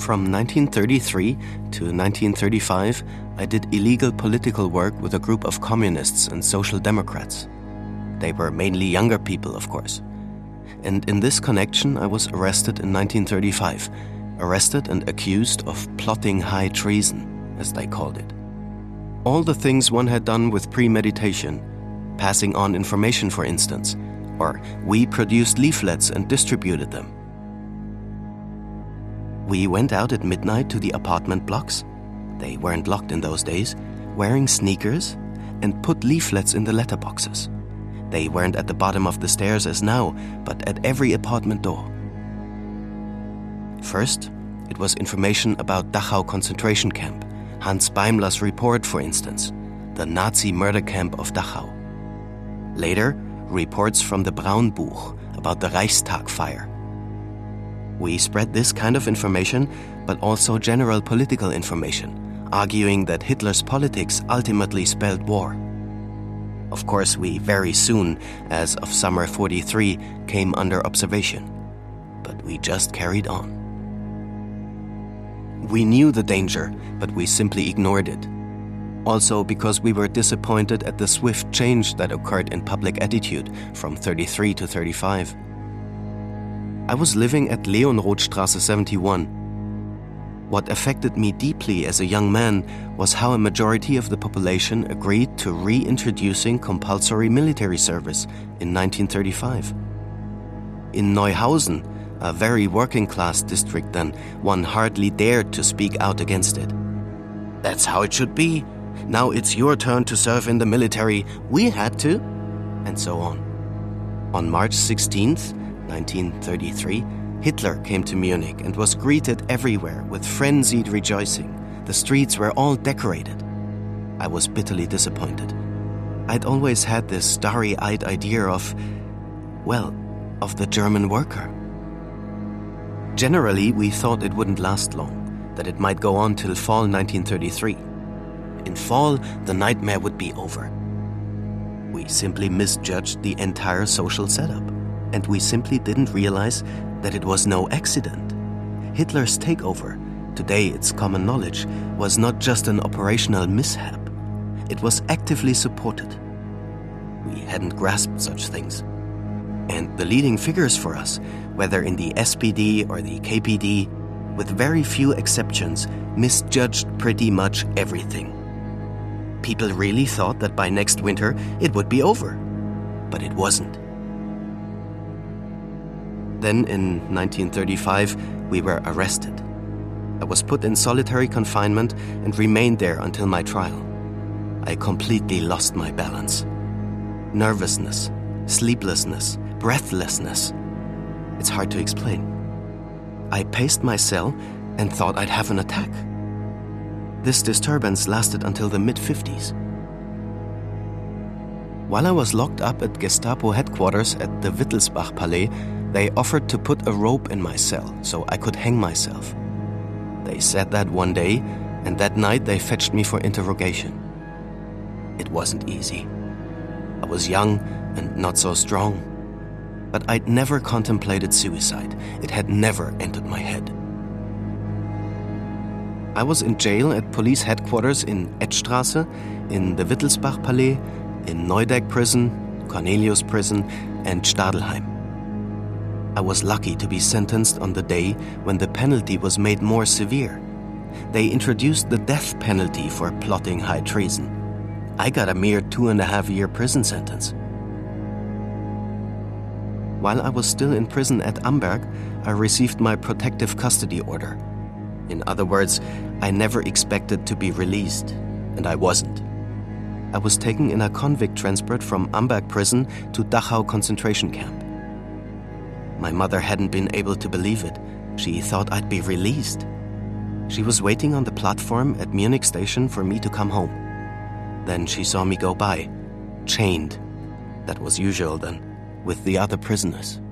From 1933 to 1935, I did illegal political work with a group of communists and social democrats. They were mainly younger people, of course. And in this connection, I was arrested in 1935, arrested and accused of plotting high treason, as they called it. All the things one had done with premeditation, passing on information, for instance, or we produced leaflets and distributed them. We went out at midnight to the apartment blocks, they weren't locked in those days, wearing sneakers, and put leaflets in the letterboxes. They weren't at the bottom of the stairs as now, but at every apartment door. First, it was information about Dachau concentration camp, Hans Beimler's report, for instance, the Nazi murder camp of Dachau. Later, reports from the Braunbuch about the Reichstag fire. We spread this kind of information, but also general political information, arguing that Hitler's politics ultimately spelled war. Of course, we very soon, as of summer 43, came under observation. But we just carried on. We knew the danger, but we simply ignored it. Also because we were disappointed at the swift change that occurred in public attitude from 33 to 35. I was living at Leonrothstraße 71. What affected me deeply as a young man was how a majority of the population agreed to reintroducing compulsory military service in 1935. In Neuhausen, a very working-class district then, one hardly dared to speak out against it. That's how it should be. Now it's your turn to serve in the military. We had to. And so on. On March 16th, 1933, Hitler came to Munich and was greeted everywhere with frenzied rejoicing. The streets were all decorated. I was bitterly disappointed. I'd always had this starry-eyed idea of the German worker. Generally, we thought it wouldn't last long, that it might go on till fall 1933. In fall, the nightmare would be over. We simply misjudged the entire social setup, and we simply didn't realize that it was no accident. Hitler's takeover, today it's common knowledge, was not just an operational mishap. It was actively supported. We hadn't grasped such things. And the leading figures for us, whether in the SPD or the KPD, with very few exceptions, misjudged pretty much everything. People really thought that by next winter it would be over. But it wasn't. Then in 1935, we were arrested. I was put in solitary confinement and remained there until my trial. I completely lost my balance. Nervousness, sleeplessness, breathlessness. It's hard to explain. I paced my cell and thought I'd have an attack. This disturbance lasted until the mid-50s. While I was locked up at Gestapo headquarters at the Wittelsbach Palais, they offered to put a rope in my cell so I could hang myself. They said that one day, and that night they fetched me for interrogation. It wasn't easy. I was young and not so strong. But I'd never contemplated suicide. It had never entered my head. I was in jail at police headquarters in Etzstraße, in the Wittelsbach Palais, in Neudeck Prison, Cornelius Prison, and Stadelheim. I was lucky to be sentenced on the day when the penalty was made more severe. They introduced the death penalty for plotting high treason. I got a mere 2.5-year prison sentence. While I was still in prison at Amberg, I received my protective custody order. In other words, I never expected to be released, and I wasn't. I was taken in a convict transport from Amberg prison to Dachau concentration camp. My mother hadn't been able to believe it. She thought I'd be released. She was waiting on the platform at Munich station for me to come home. Then she saw me go by, chained. That was usual then, with the other prisoners.